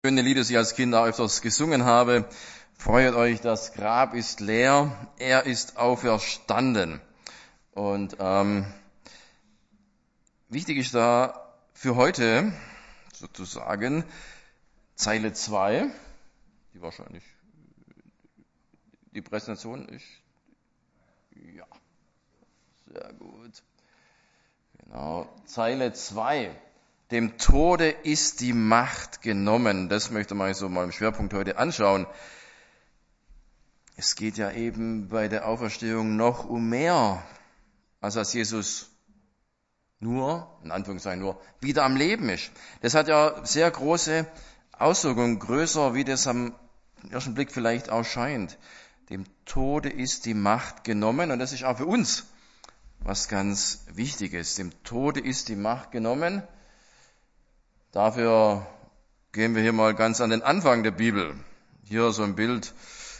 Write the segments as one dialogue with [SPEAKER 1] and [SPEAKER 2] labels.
[SPEAKER 1] Schöne Lieder, die ich als Kind auch öfters gesungen habe. Freut euch, das Grab ist leer, er ist auferstanden. Und wichtig ist da für heute sozusagen Zeile 2, die wahrscheinlich die Präsentation ist. Ja, sehr gut. Genau, Zeile 2. Dem Tode ist die Macht genommen. Das möchte man so mal im Schwerpunkt heute anschauen. Es geht ja eben bei der Auferstehung noch um mehr, als Jesus nur, in Anführungszeichen nur, wieder am Leben ist. Das hat ja sehr große Auswirkungen, größer, wie das am ersten Blick vielleicht auch scheint. Dem Tode ist die Macht genommen, und das ist auch für uns was ganz Wichtiges. Dem Tode ist die Macht genommen. Dafür gehen wir hier mal ganz an den Anfang der Bibel. Hier so ein Bild,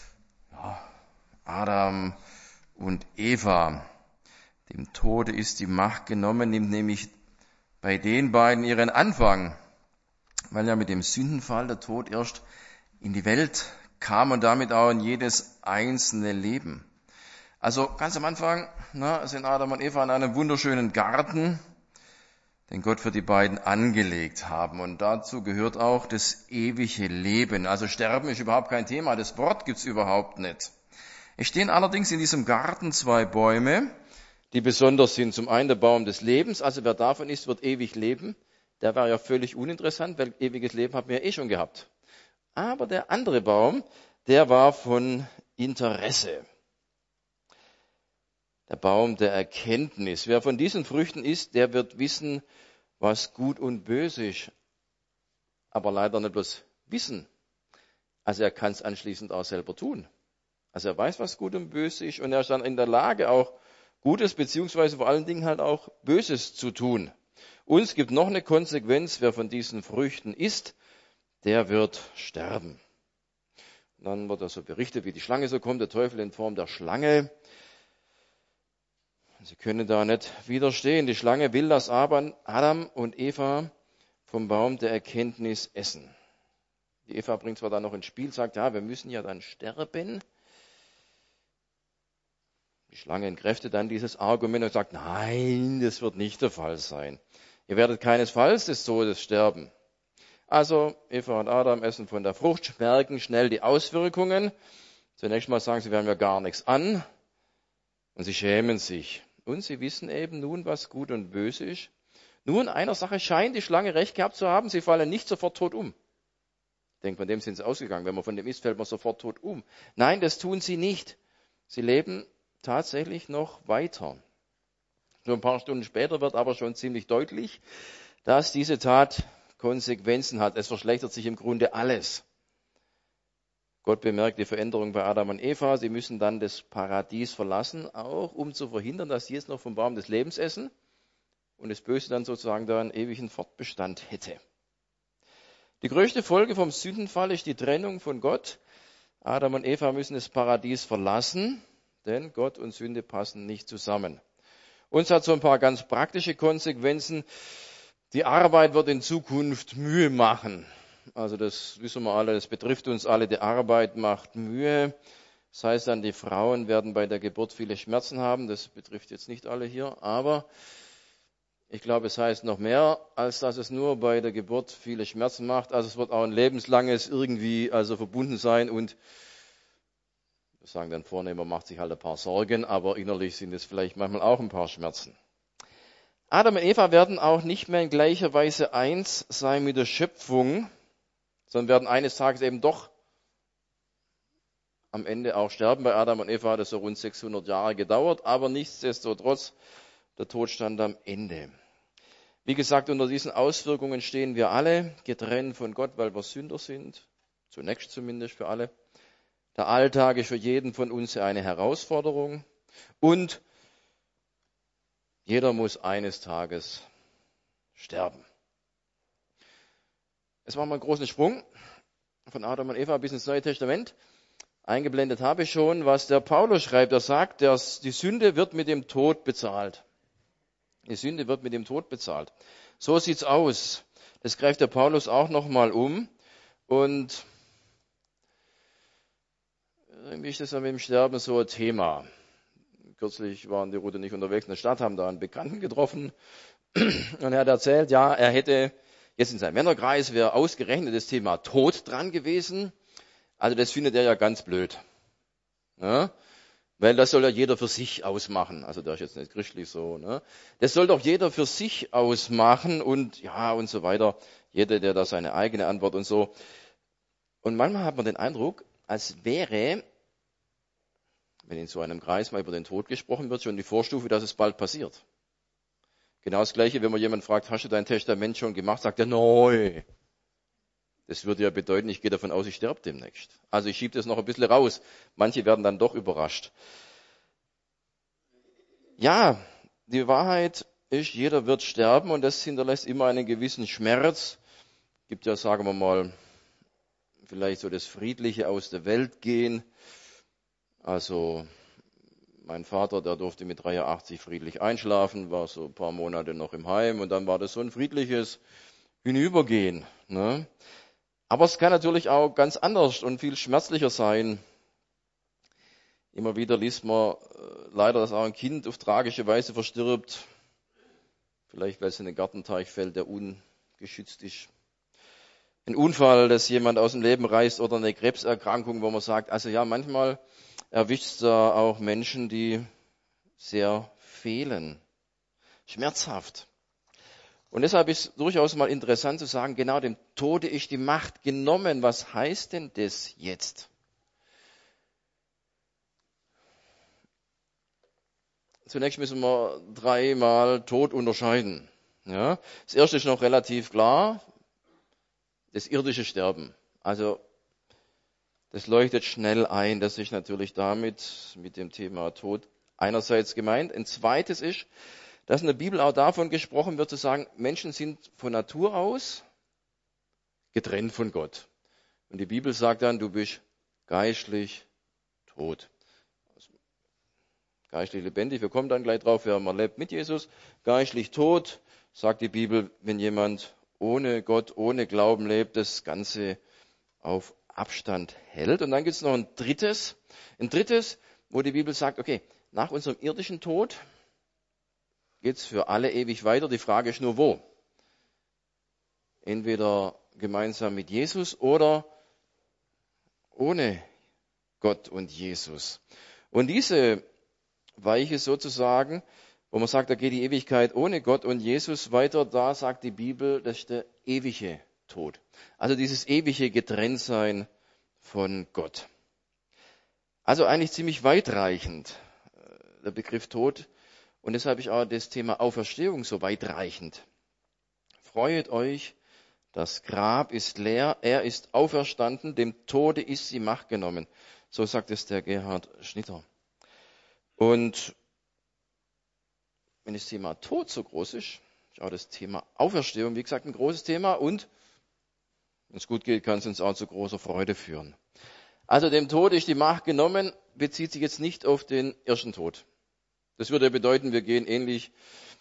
[SPEAKER 1] Adam und Eva. Dem Tode ist die Macht genommen, nimmt nämlich bei den beiden ihren Anfang, weil ja mit dem Sündenfall der Tod erst in die Welt kam und damit auch in jedes einzelne Leben. Also ganz am Anfang sind Adam und Eva in einem wunderschönen Garten, den Gott für die beiden angelegt haben. Und dazu gehört auch das ewige Leben. Also Sterben ist überhaupt kein Thema, das Wort gibt's überhaupt nicht. Es stehen allerdings in diesem Garten zwei Bäume, die besonders sind. Zum einen der Baum des Lebens, also wer davon isst, wird ewig leben. Der wäre ja völlig uninteressant, weil ewiges Leben haben wir ja eh schon gehabt. Aber der andere Baum, der war von Interesse. Der Baum der Erkenntnis. Wer von diesen Früchten isst, der wird wissen, was gut und böse ist. Aber leider nicht bloß wissen. Also er kann es anschließend auch selber tun. Also er weiß, was gut und böse ist, und er ist dann in der Lage, auch Gutes beziehungsweise vor allen Dingen halt auch Böses zu tun. Und es gibt noch eine Konsequenz: Wer von diesen Früchten isst, der wird sterben. Und dann wird so berichtet, wie die Schlange so kommt, der Teufel in Form der Schlange. Sie können da nicht widerstehen. Die Schlange will, dass Adam und Eva vom Baum der Erkenntnis essen. Die Eva bringt zwar dann noch ins Spiel, sagt, ja, wir müssen ja dann sterben. Die Schlange entkräftet dann dieses Argument und sagt, nein, das wird nicht der Fall sein. Ihr werdet keinesfalls des Todes sterben. Also Eva und Adam essen von der Frucht, merken schnell die Auswirkungen. Zunächst mal sagen sie, wir haben ja gar nichts an. Und sie schämen sich. Und sie wissen eben nun, was gut und böse ist. Nun, einer Sache scheint die Schlange recht gehabt zu haben, sie fallen nicht sofort tot um. Ich denke, von dem sind sie ausgegangen. Wenn man von dem isst, fällt man sofort tot um. Nein, das tun sie nicht. Sie leben tatsächlich noch weiter. So ein paar Stunden später wird aber schon ziemlich deutlich, dass diese Tat Konsequenzen hat. Es verschlechtert sich im Grunde alles. Gott bemerkt die Veränderung bei Adam und Eva. Sie müssen dann das Paradies verlassen, auch um zu verhindern, dass sie jetzt noch vom Baum des Lebens essen und das Böse dann sozusagen da einen ewigen Fortbestand hätte. Die größte Folge vom Sündenfall ist die Trennung von Gott. Adam und Eva müssen das Paradies verlassen, denn Gott und Sünde passen nicht zusammen. Uns hat so ein paar ganz praktische Konsequenzen. Die Arbeit wird in Zukunft Mühe machen. Also das wissen wir alle, das betrifft uns alle. Die Arbeit macht Mühe. Das heißt dann, die Frauen werden bei der Geburt viele Schmerzen haben. Das betrifft jetzt nicht alle hier, aber ich glaube, es heißt noch mehr, als dass es nur bei der Geburt viele Schmerzen macht. Also es wird auch ein lebenslanges irgendwie verbunden sein, und wir sagen dann, Vornehmer macht sich halt ein paar Sorgen, aber innerlich sind es vielleicht manchmal auch ein paar Schmerzen. Adam und Eva werden auch nicht mehr in gleicher Weise eins sein mit der Schöpfung, sondern werden eines Tages eben doch am Ende auch sterben. Bei Adam und Eva hat es so rund 600 Jahre gedauert, aber nichtsdestotrotz, der Tod stand am Ende. Wie gesagt, unter diesen Auswirkungen stehen wir alle, getrennt von Gott, weil wir Sünder sind, zunächst zumindest für alle. Der Alltag ist für jeden von uns eine Herausforderung, und jeder muss eines Tages sterben. Jetzt machen wir einen großen Sprung von Adam und Eva bis ins Neue Testament. Eingeblendet habe ich schon, was der Paulus schreibt. Er sagt, die Sünde wird mit dem Tod bezahlt. Die Sünde wird mit dem Tod bezahlt. So sieht's aus. Das greift der Paulus auch nochmal um Und irgendwie ist das ja mit dem Sterben so ein Thema. Kürzlich waren die Ruth und ich unterwegs in der Stadt, haben da einen Bekannten getroffen und er hat erzählt, ja, er hätte jetzt in seinem Männerkreis wäre ausgerechnet das Thema Tod dran gewesen. Also das findet er ja ganz blöd. Ja? Weil das soll ja jeder für sich ausmachen. Also das ist jetzt nicht christlich so. Ne? Das soll doch jeder für sich ausmachen und ja und so weiter. Jeder, der da seine eigene Antwort und so. Und manchmal hat man den Eindruck, als wäre, wenn in so einem Kreis mal über den Tod gesprochen wird, schon die Vorstufe, dass es bald passiert. Genau das Gleiche, wenn man jemanden fragt, hast du dein Testament schon gemacht, sagt er, nein. Das würde ja bedeuten, ich gehe davon aus, ich sterbe demnächst. Also ich schiebe das noch ein bisschen raus. Manche werden dann doch überrascht. Ja, die Wahrheit ist, jeder wird sterben und das hinterlässt immer einen gewissen Schmerz. Gibt ja, sagen wir mal, vielleicht so das Friedliche aus der Welt gehen. Also mein Vater, der durfte mit 83 friedlich einschlafen, war so ein paar Monate noch im Heim und dann war das so ein friedliches Hinübergehen. Ne? Aber es kann natürlich auch ganz anders und viel schmerzlicher sein. Immer wieder liest man leider, dass auch ein Kind auf tragische Weise verstirbt. Vielleicht, weil es in den Gartenteich fällt, der ungeschützt ist. Ein Unfall, dass jemand aus dem Leben reißt oder eine Krebserkrankung, wo man sagt, also ja, manchmal erwischt es da auch Menschen, die sehr fehlen. Schmerzhaft. Und deshalb ist durchaus mal interessant zu sagen, genau dem Tode ist die Macht genommen. Was heißt denn das jetzt? Zunächst müssen wir dreimal Tod unterscheiden. Ja? Das erste ist noch relativ klar, das irdische Sterben. Also das leuchtet schnell ein, das ist natürlich mit dem Thema Tod einerseits gemeint. Ein zweites ist, dass in der Bibel auch davon gesprochen wird, zu sagen, Menschen sind von Natur aus getrennt von Gott. Und die Bibel sagt dann, du bist geistlich tot. Geistlich lebendig, wir kommen dann gleich drauf, man lebt mit Jesus. Geistlich tot, sagt die Bibel, wenn jemand ohne Gott, ohne Glauben lebt, das Ganze auf Abstand hält. Und dann gibt es noch ein drittes, wo die Bibel sagt, okay, nach unserem irdischen Tod geht es für alle ewig weiter. Die Frage ist nur, wo? Entweder gemeinsam mit Jesus oder ohne Gott und Jesus. Und diese Weiche sozusagen, wo man sagt, da geht die Ewigkeit ohne Gott und Jesus weiter, da sagt die Bibel, das ist der ewige Tod. Also dieses ewige Getrenntsein von Gott. Also eigentlich ziemlich weitreichend, der Begriff Tod. Und deshalb ist auch das Thema Auferstehung so weitreichend. Freut euch, das Grab ist leer, er ist auferstanden, dem Tode ist die Macht genommen. So sagt es der Gerhard Schnitter. Und wenn das Thema Tod so groß ist auch das Thema Auferstehung, wie gesagt, ein großes Thema und, wenn es gut geht, kann es uns auch zu großer Freude führen. Also dem Tod ist die Macht genommen, bezieht sich jetzt nicht auf den ersten Tod. Das würde bedeuten, wir gehen ähnlich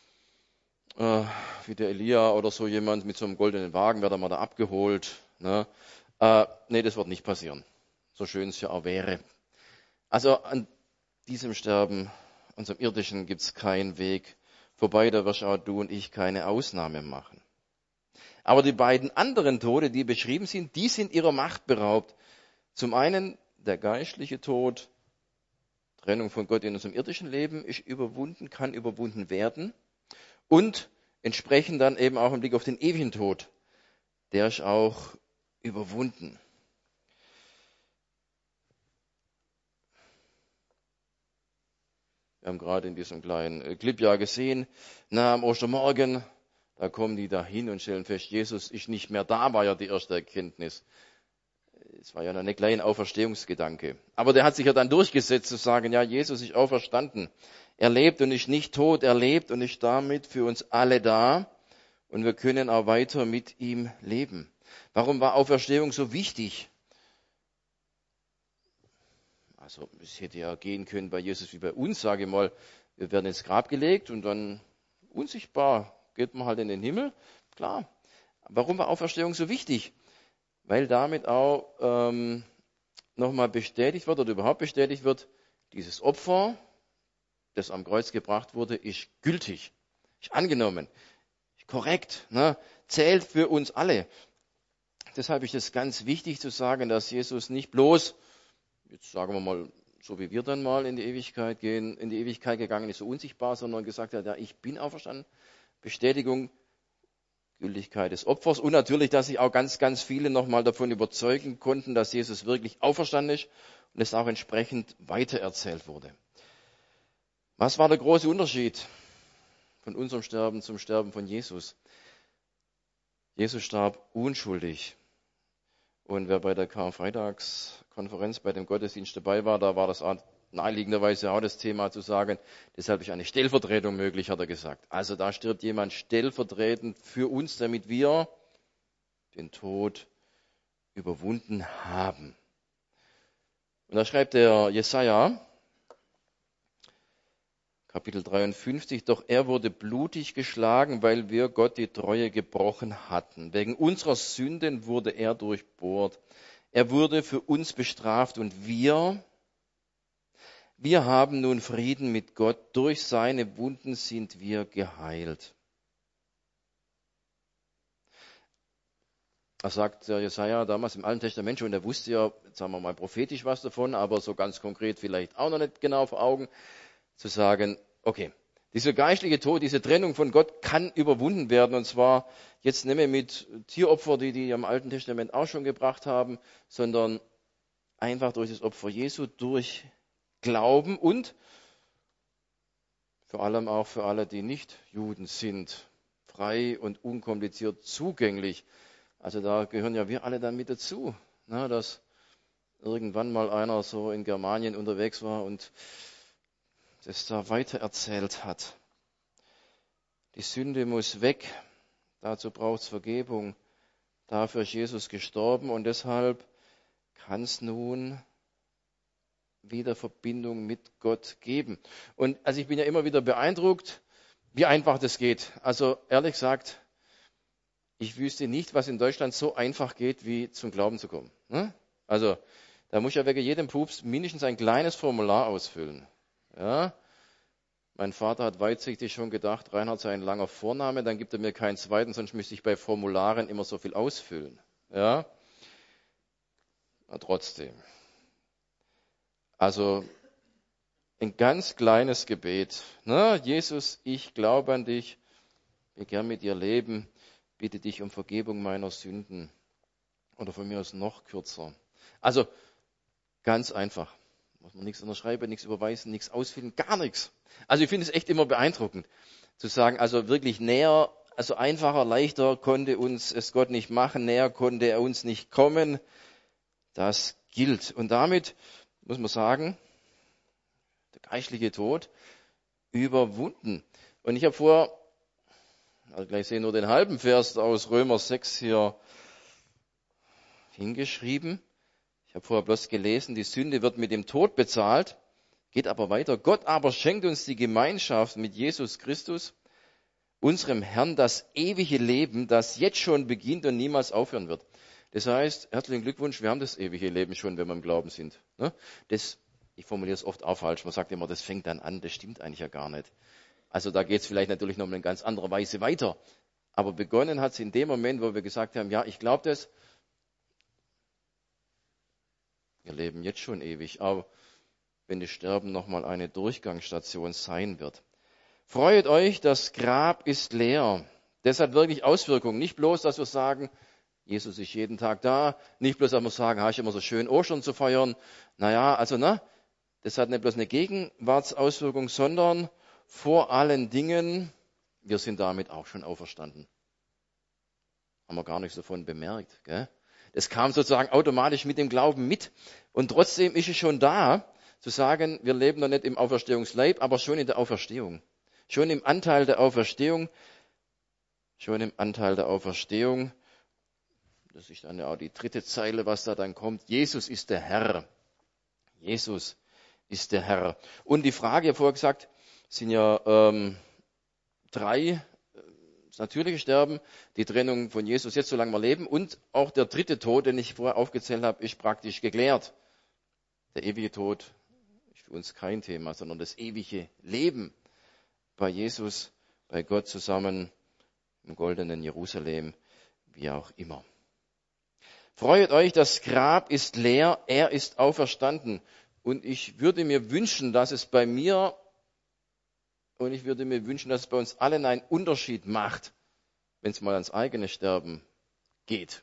[SPEAKER 1] wie der Elia oder so jemand mit so einem goldenen Wagen, wird er mal da abgeholt. Ne? Nee, das wird nicht passieren. So schön es ja auch wäre. Also an diesem Sterben, unserem irdischen, gibt es keinen Weg vorbei, da wirst auch du und ich keine Ausnahme machen. Aber die beiden anderen Tode, die beschrieben sind, die sind ihrer Macht beraubt. Zum einen der geistliche Tod, Trennung von Gott in unserem irdischen Leben ist überwunden, kann überwunden werden. Und entsprechend dann eben auch im Blick auf den ewigen Tod, der ist auch überwunden. Wir haben gerade in diesem kleinen Clip ja gesehen, am Ostermorgen, da kommen die da hin und stellen fest, Jesus ist nicht mehr da, war ja die erste Erkenntnis. Es war ja noch ein kleiner Auferstehungsgedanke. Aber der hat sich ja dann durchgesetzt zu sagen, ja, Jesus ist auferstanden. Er lebt und ist nicht tot, er lebt und ist damit für uns alle da. Und wir können auch weiter mit ihm leben. Warum war Auferstehung so wichtig? Also es hätte ja gehen können bei Jesus wie bei uns, sage ich mal. Wir werden ins Grab gelegt und dann unsichtbar geht man halt in den Himmel. Klar. Warum war Auferstehung so wichtig? weil damit auch nochmal bestätigt wird oder überhaupt bestätigt wird, dieses Opfer, das am Kreuz gebracht wurde, ist gültig, ist angenommen, ist korrekt, ne? Zählt für uns alle. Deshalb ist es ganz wichtig zu sagen, dass Jesus nicht bloß, jetzt sagen wir mal, so wie wir dann mal in die Ewigkeit gehen, in die Ewigkeit gegangen ist, so unsichtbar, sondern gesagt hat, ja, ich bin auferstanden. Bestätigung, Gültigkeit des Opfers und natürlich, dass sich auch ganz, ganz viele nochmal davon überzeugen konnten, dass Jesus wirklich auferstanden ist und es auch entsprechend weitererzählt wurde. Was war der große Unterschied von unserem Sterben zum Sterben von Jesus? Jesus starb unschuldig. Und wer bei der Karfreitagskonferenz, bei dem Gottesdienst dabei war, da war das naheliegenderweise auch das Thema zu sagen, deshalb ist eine Stellvertretung möglich, hat er gesagt. Also da stirbt jemand stellvertretend für uns, damit wir den Tod überwunden haben. Und da schreibt der Jesaja, Kapitel 53, doch er wurde blutig geschlagen, weil wir Gott die Treue gebrochen hatten. Wegen unserer Sünden wurde er durchbohrt. Er wurde für uns bestraft und wir haben nun Frieden mit Gott. Durch seine Wunden sind wir geheilt. Das sagt der Jesaja damals im Alten Testament schon. Der wusste ja, sagen wir mal, prophetisch was davon, aber so ganz konkret vielleicht auch noch nicht genau vor Augen. Zu sagen, okay, dieser geistliche Tod, diese Trennung von Gott kann überwunden werden. Und zwar jetzt nicht mehr mit Tieropfer, die im Alten Testament auch schon gebracht haben, sondern einfach durch das Opfer Jesu, durch Glauben und vor allem auch für alle, die nicht Juden sind, frei und unkompliziert zugänglich. Also da gehören ja wir alle dann mit dazu, ne, dass irgendwann mal einer so in Germanien unterwegs war und das da weitererzählt hat. Die Sünde muss weg, dazu braucht es Vergebung. Dafür ist Jesus gestorben und deshalb kann es nun wieder Verbindung mit Gott geben. Und also ich bin ja immer wieder beeindruckt, wie einfach das geht. Also ehrlich gesagt, ich wüsste nicht, was in Deutschland so einfach geht, wie zum Glauben zu kommen. Also da muss ja wegen jedem Pups mindestens ein kleines Formular ausfüllen. Ja? Mein Vater hat weitsichtig schon gedacht, Reinhard sei ein langer Vorname, dann gibt er mir keinen zweiten, sonst müsste ich bei Formularen immer so viel ausfüllen. Ja? Na, trotzdem. Also ein ganz kleines Gebet. Jesus, ich glaube an dich, will gern mit dir leben, bitte dich um Vergebung meiner Sünden. Oder von mir aus noch kürzer. Also ganz einfach. Muss man nichts unterschreiben, nichts überweisen, nichts ausfüllen, gar nichts. Also ich finde es echt immer beeindruckend zu sagen, also wirklich näher, also einfacher, leichter konnte uns es Gott nicht machen, näher konnte er uns nicht kommen. Das gilt. Und damit muss man sagen, der geistliche Tod überwunden. Und ich habe also gleich sehen nur den halben Vers aus Römer 6 hier hingeschrieben. Ich habe vorher bloß gelesen, die Sünde wird mit dem Tod bezahlt, geht aber weiter. Gott aber schenkt uns die Gemeinschaft mit Jesus Christus, unserem Herrn, das ewige Leben, das jetzt schon beginnt und niemals aufhören wird. Das heißt, herzlichen Glückwunsch, wir haben das ewige Leben schon, wenn wir im Glauben sind. Ich formuliere es oft auch falsch, man sagt immer, das fängt dann an, das stimmt eigentlich ja gar nicht. Also da geht es vielleicht natürlich noch in ganz anderer Weise weiter. Aber begonnen hat es in dem Moment, wo wir gesagt haben, ja, ich glaube das, wir leben jetzt schon ewig, aber wenn das Sterben nochmal eine Durchgangsstation sein wird. Freut euch, das Grab ist leer. Das hat wirklich Auswirkungen. Nicht bloß, dass wir sagen, Jesus ist jeden Tag da. Nicht bloß, dass wir sagen, ist immer so schön, Ostern zu feiern. Das hat nicht bloß eine Gegenwartsauswirkung, sondern vor allen Dingen, wir sind damit auch schon auferstanden. Haben wir gar nichts davon bemerkt, gell? Das kam sozusagen automatisch mit dem Glauben mit. Und trotzdem ist es schon da, zu sagen, wir leben noch nicht im Auferstehungsleib, aber schon in der Auferstehung. Schon im Anteil der Auferstehung. Schon im Anteil der Auferstehung. Das ist dann ja auch die dritte Zeile, was da dann kommt. Jesus ist der Herr. Jesus ist der Herr. Und die Frage, ich habe vorher gesagt, sind ja drei das natürliche Sterben, die Trennung von Jesus jetzt, solange wir leben. Und auch der dritte Tod, den ich vorher aufgezählt habe, ist praktisch geklärt. Der ewige Tod ist für uns kein Thema, sondern das ewige Leben bei Jesus, bei Gott zusammen im goldenen Jerusalem, wie auch immer. Freut euch, das Grab ist leer, er ist auferstanden. Und ich würde mir wünschen, dass es bei mir und ich würde mir wünschen, dass es bei uns allen einen Unterschied macht, wenn es mal ans eigene Sterben geht.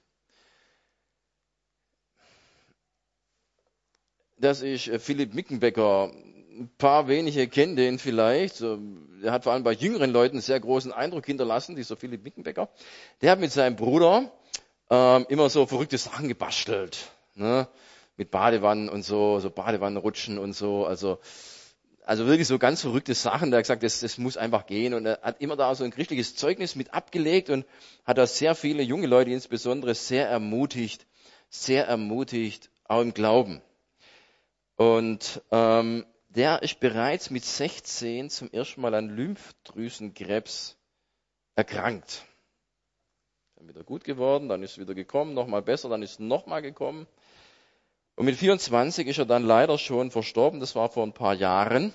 [SPEAKER 1] Das ist Philipp Mickenbecker. Ein paar wenige kennen den vielleicht. Er hat vor allem bei jüngeren Leuten einen sehr großen Eindruck hinterlassen, dieser Philipp Mickenbecker. Der hat mit seinem Bruder immer so verrückte Sachen gebastelt. Ne? Mit Badewannen und so Badewannenrutschen und so. Also wirklich so ganz verrückte Sachen. Der hat gesagt, das muss einfach gehen. Und er hat immer da so ein christliches Zeugnis mit abgelegt und hat da sehr viele junge Leute insbesondere sehr ermutigt, auch im Glauben. Und der ist bereits mit 16 zum ersten Mal an Lymphdrüsenkrebs erkrankt. Dann wieder gut geworden, dann ist wieder gekommen, nochmal besser, dann ist nochmal gekommen. Und mit 24 ist er dann leider schon verstorben. Das war vor ein paar Jahren.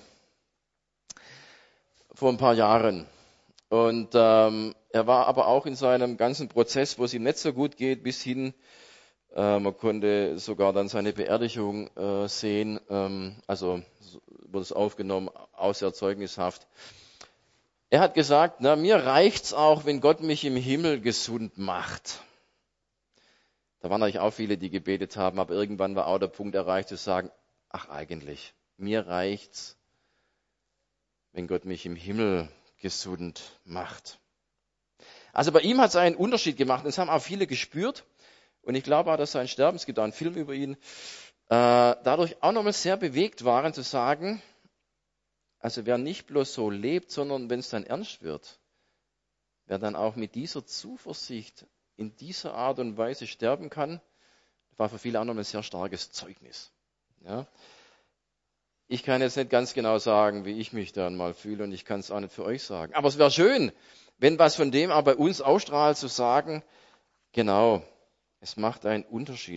[SPEAKER 1] Und er war aber auch in seinem ganzen Prozess, wo es ihm nicht so gut geht, bis hin, man konnte sogar dann seine Beerdigung sehen, also wurde es aufgenommen, auch sehr zeugnishaft. Er hat gesagt, mir reicht's auch, wenn Gott mich im Himmel gesund macht. Da waren natürlich auch viele, die gebetet haben, aber irgendwann war auch der Punkt erreicht zu sagen, ach eigentlich, mir reicht's, wenn Gott mich im Himmel gesund macht. Also bei ihm hat es einen Unterschied gemacht, das haben auch viele gespürt. Und ich glaube auch, dass sein Sterben, es gibt auch einen Film über ihn, dadurch auch nochmal sehr bewegt waren zu sagen, also wer nicht bloß so lebt, sondern wenn es dann ernst wird, wer dann auch mit dieser Zuversicht in dieser Art und Weise sterben kann, war für viele auch nochmal ein sehr starkes Zeugnis. Ja. Ich kann jetzt nicht ganz genau sagen, wie ich mich dann mal fühle und ich kann es auch nicht für euch sagen. Aber es wäre schön, wenn was von dem auch bei uns ausstrahlt, zu sagen, genau, es macht einen Unterschied.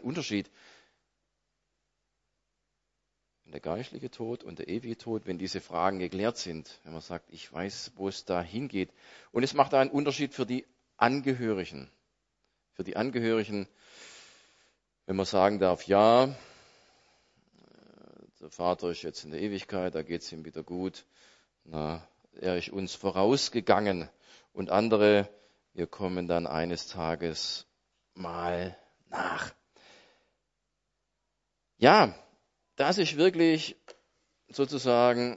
[SPEAKER 1] Der geistliche Tod und der ewige Tod, wenn diese Fragen geklärt sind, wenn man sagt, ich weiß, wo es da hingeht. Und es macht einen Unterschied für die Angehörigen. Wenn man sagen darf, ja, der Vater ist jetzt in der Ewigkeit, da geht es ihm wieder gut. Er ist uns vorausgegangen. Und andere, wir kommen dann eines Tages mal nach. Ja, das ist wirklich sozusagen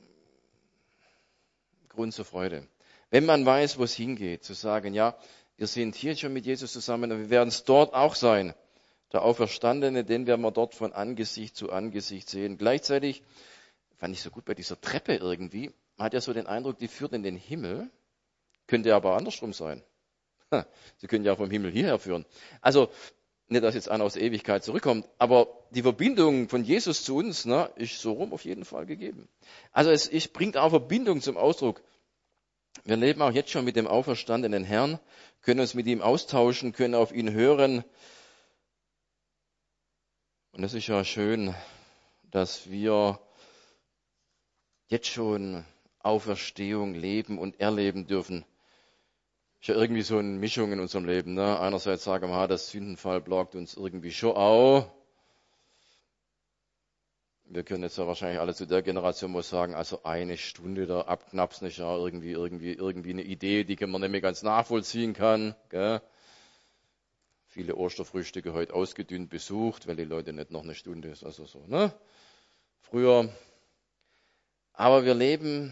[SPEAKER 1] Grund zur Freude. Wenn man weiß, wo es hingeht, zu sagen, ja, wir sind hier schon mit Jesus zusammen und wir werden es dort auch sein. Der Auferstandene, den werden wir dort von Angesicht zu Angesicht sehen. Gleichzeitig fand ich so gut bei dieser Treppe irgendwie, man hat ja so den Eindruck, die führt in den Himmel, könnte aber andersrum sein. Sie können ja vom Himmel hierher führen. Also, nicht, dass jetzt einer aus der Ewigkeit zurückkommt, aber die Verbindung von Jesus zu uns ist so rum auf jeden Fall gegeben. Also es bringt auch Verbindung zum Ausdruck. Wir leben auch jetzt schon mit dem auferstandenen Herrn, können uns mit ihm austauschen, können auf ihn hören. Und es ist ja schön, dass wir jetzt schon Auferstehung leben und erleben dürfen. Ist ja irgendwie so eine Mischung in unserem Leben. Einerseits sagen wir, das Sündenfall plagt uns irgendwie schon auch. Wir können jetzt ja wahrscheinlich alle zu der Generation mal sagen, also eine Stunde da abknapsen ist ja irgendwie eine Idee, die man nicht mehr ganz nachvollziehen kann. Gell? Viele Osterfrühstücke heute ausgedünnt besucht, weil die Leute nicht noch eine Stunde ist, also so, früher. Aber wir leben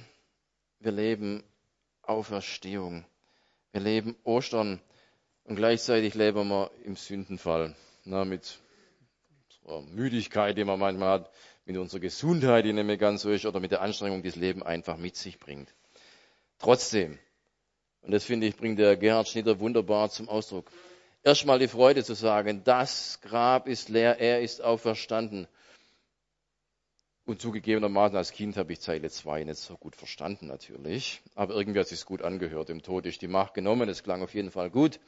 [SPEAKER 1] Auferstehung. Wir leben Ostern und gleichzeitig leben wir im Sündenfall. Mit unserer Müdigkeit, die man manchmal hat, mit unserer Gesundheit, die nicht mehr ganz so ist, oder mit der Anstrengung, die das Leben einfach mit sich bringt. Trotzdem, und das finde ich, bringt der Gerhard Schnitter wunderbar zum Ausdruck, erstmal die Freude zu sagen, das Grab ist leer, er ist auferstanden. Und zugegebenermaßen als Kind habe ich Zeile 2 nicht so gut verstanden natürlich. Aber irgendwie hat es sich gut angehört. Im Tod ist die Macht genommen. Es klang auf jeden Fall gut.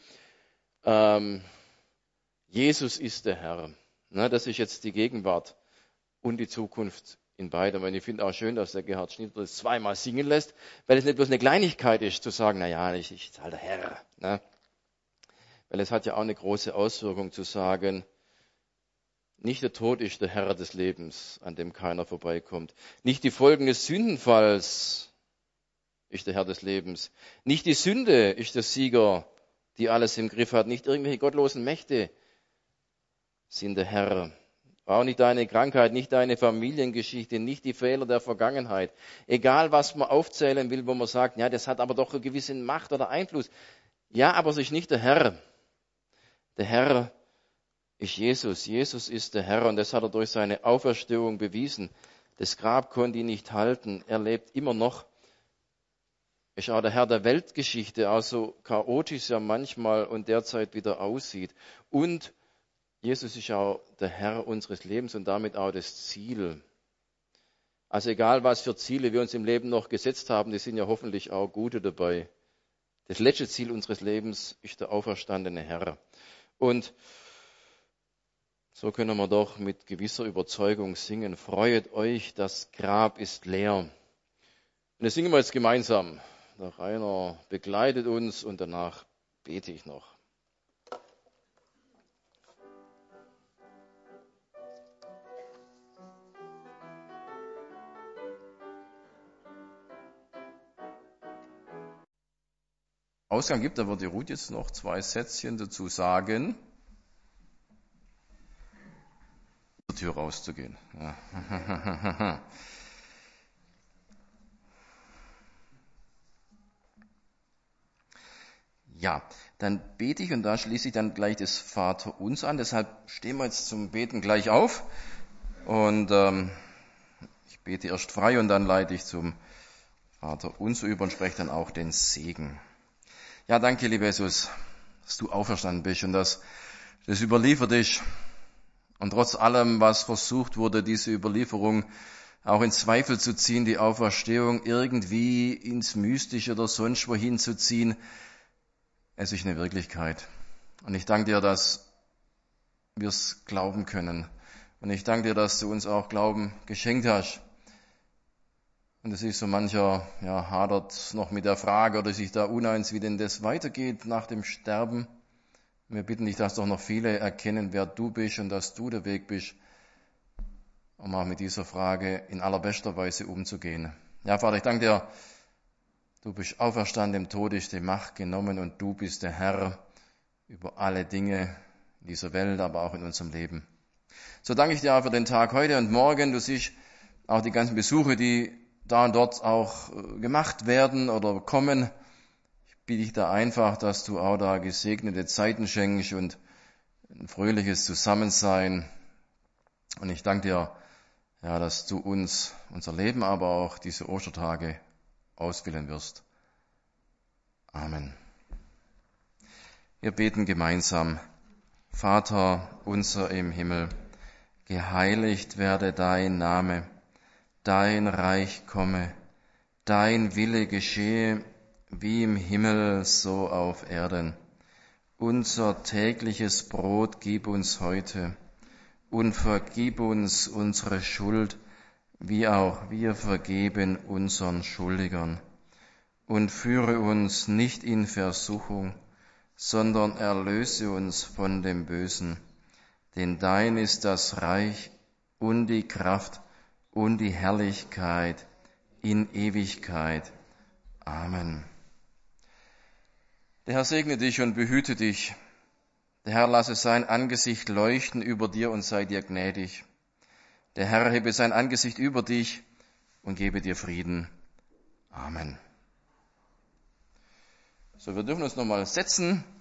[SPEAKER 1] Jesus ist der Herr. Das ist jetzt die Gegenwart und die Zukunft in beidem. Und ich finde auch schön, dass der Gerhard Schnittler das zweimal singen lässt, weil es nicht bloß eine Kleinigkeit ist, zu sagen, naja, ich zahle der Herr. Weil es hat ja auch eine große Auswirkung zu sagen, nicht der Tod ist der Herr des Lebens, an dem keiner vorbeikommt. Nicht die Folgen des Sündenfalls ist der Herr des Lebens. Nicht die Sünde ist der Sieger, die alles im Griff hat. Nicht irgendwelche gottlosen Mächte sind der Herr. Auch nicht deine Krankheit, nicht deine Familiengeschichte, nicht die Fehler der Vergangenheit. Egal, was man aufzählen will, wo man sagt, ja, das hat aber doch eine gewisse Macht oder Einfluss. Ja, aber es ist nicht der Herr. Der Herr ist Jesus. Jesus ist der Herr und das hat er durch seine Auferstehung bewiesen. Das Grab konnte ihn nicht halten. Er lebt immer noch. Ist auch der Herr der Weltgeschichte, auch so chaotisch ja manchmal und derzeit wieder aussieht. Und Jesus ist auch der Herr unseres Lebens und damit auch das Ziel. Also egal, was für Ziele wir uns im Leben noch gesetzt haben, die sind ja hoffentlich auch gute dabei. Das letzte Ziel unseres Lebens ist der auferstandene Herr. Und so können wir doch mit gewisser Überzeugung singen. Freuet euch, das Grab ist leer. Und das singen wir jetzt gemeinsam. Der Rainer begleitet uns und danach bete ich noch. Ausgang gibt, da wird die Ruth jetzt noch 2 Sätzchen dazu sagen. Die Tür rauszugehen. Ja. Ja, dann bete ich und da schließe ich dann gleich das Vaterunser an. Deshalb stehen wir jetzt zum Beten gleich auf. Und ich bete erst frei und dann leite ich zum Vaterunser über und spreche dann auch den Segen. Ja, danke, lieber Jesus, dass du auferstanden bist und dass das überliefert ist. Und trotz allem, was versucht wurde, diese Überlieferung auch in Zweifel zu ziehen, die Auferstehung irgendwie ins Mystische oder sonst wohin zu ziehen, es ist eine Wirklichkeit. Und ich danke dir, dass wir es glauben können. Und ich danke dir, dass du uns auch Glauben geschenkt hast. Und es ist so mancher, hadert noch mit der Frage oder sich da uneins, wie denn das weitergeht nach dem Sterben. Wir bitten dich, dass doch noch viele erkennen, wer du bist und dass du der Weg bist, um auch mit dieser Frage in allerbester Weise umzugehen. Ja, Vater, ich danke dir, du bist auferstanden, dem Tod ist die Macht genommen und du bist der Herr über alle Dinge in dieser Welt, aber auch in unserem Leben. So danke ich dir auch für den Tag heute und morgen. Du siehst auch die ganzen Besuche, die da und dort auch gemacht werden oder kommen. Ich bitte dich da einfach, dass du auch da gesegnete Zeiten schenkst und ein fröhliches Zusammensein. Und ich danke dir, dass du uns, unser Leben, aber auch diese Ostertage auswählen wirst. Amen. Wir beten gemeinsam. Vater unser im Himmel, geheiligt werde dein Name, dein Reich komme, dein Wille geschehe, wie im Himmel, so auf Erden. Unser tägliches Brot gib uns heute und vergib uns unsere Schuld, wie auch wir vergeben unseren Schuldigern. Und führe uns nicht in Versuchung, sondern erlöse uns von dem Bösen. Denn dein ist das Reich und die Kraft und die Herrlichkeit in Ewigkeit. Amen. Der Herr segne dich und behüte dich. Der Herr lasse sein Angesicht leuchten über dir und sei dir gnädig. Der Herr hebe sein Angesicht über dich und gebe dir Frieden. Amen. So, wir dürfen uns nochmal setzen.